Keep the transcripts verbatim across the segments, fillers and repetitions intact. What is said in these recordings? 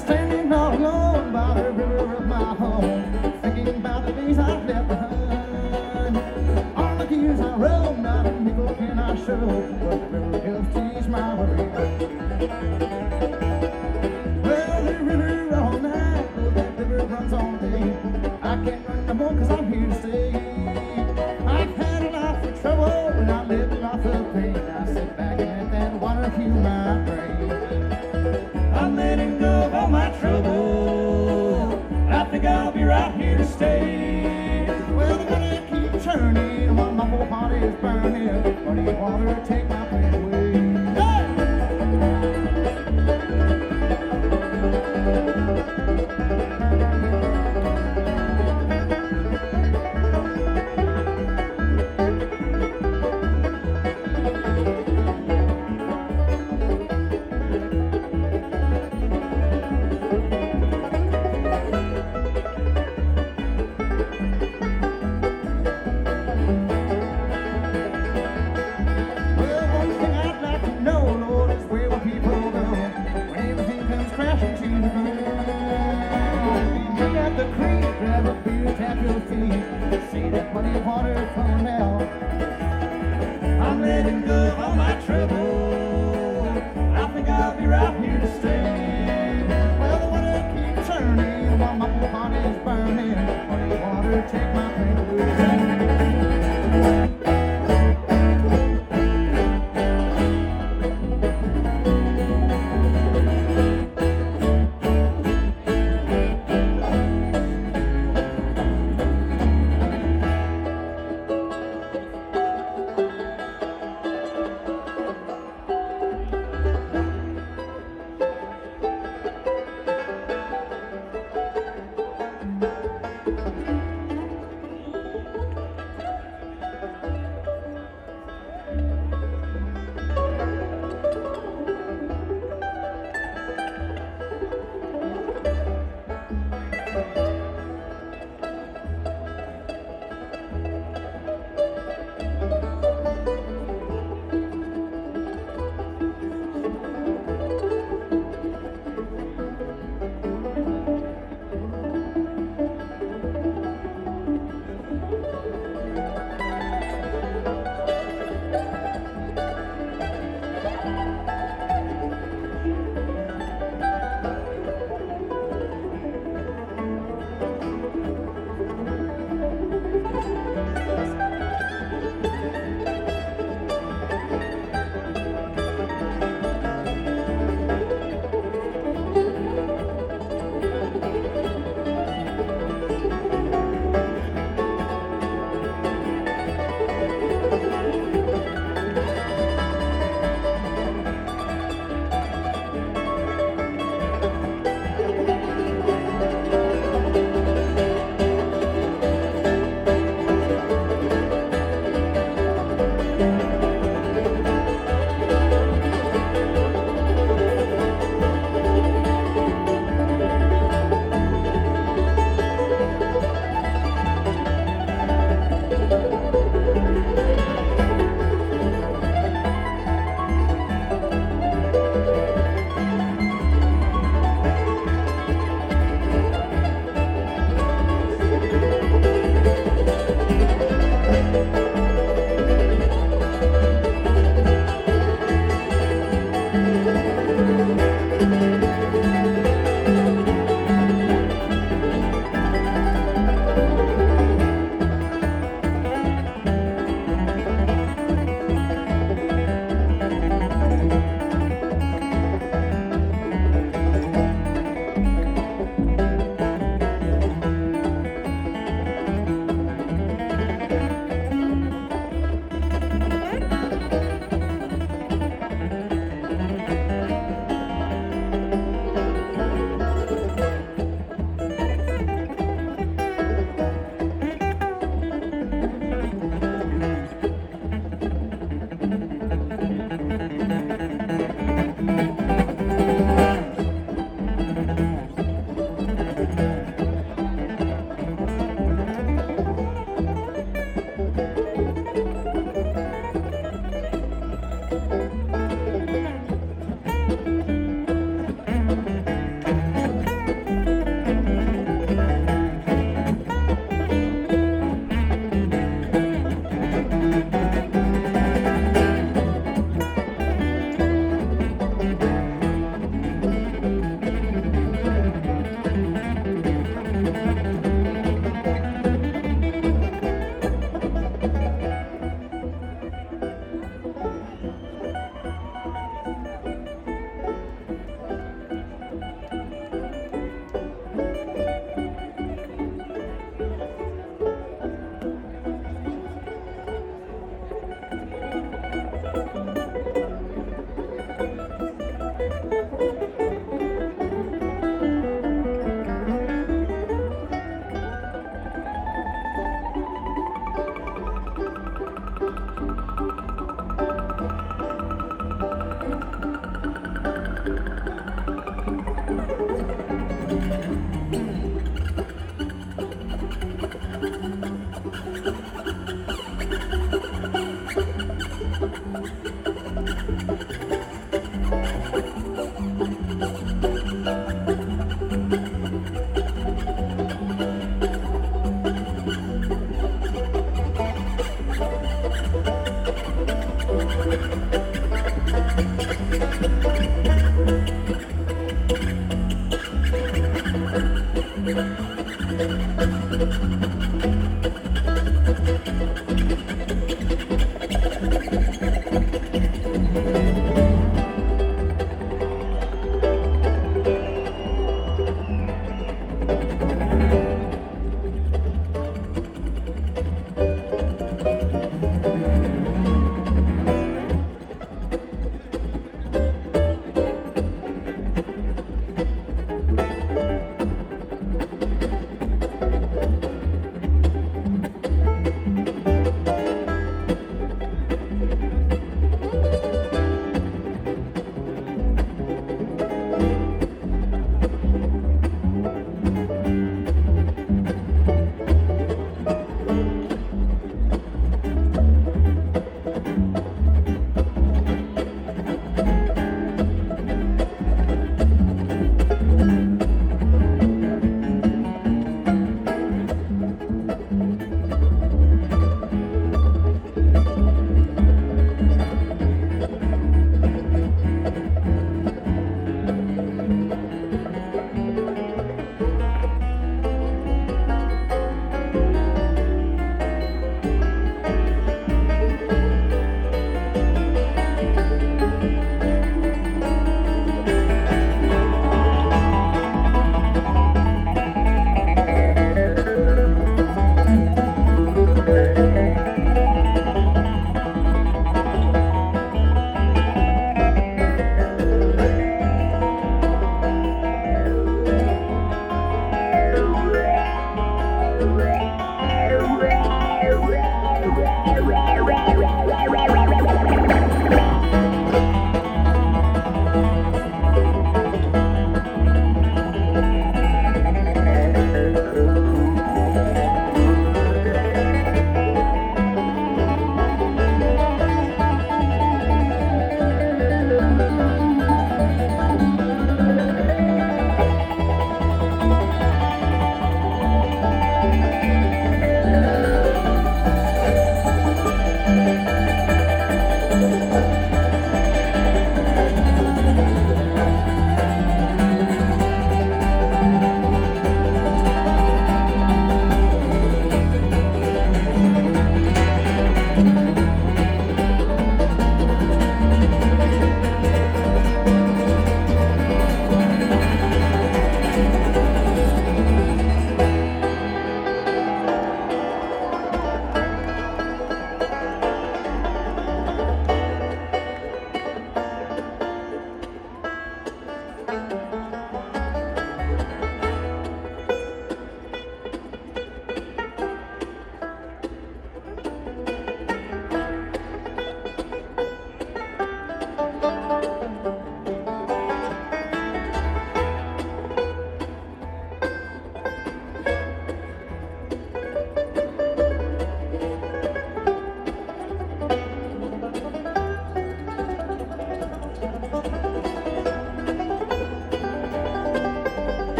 standing all alone by the river of my home, thinking about the days I've left behind. All the years I rode, not a nickel can I show, but the river helps teach my way. Well, the river all night, though that river runs all day. I can't run no more 'cause I'm here to stay. I've had a life of trouble and I lived a life of pain. I sit back and let that water heal my brain. I'm letting go of all my trouble. I think I'll be right here to stay. Well, the water keep churning while my whole heart is burning. Muddy water, take my pain away. Hey!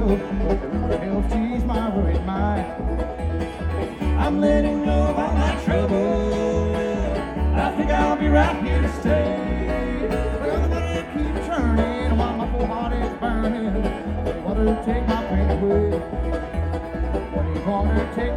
know, but the river helps ease my worried mind. I'm letting go of all my trouble. I think I'll be right here to stay. Well, the water keeps churning while my poor heart is burning. The water take my pain away. What do you want to take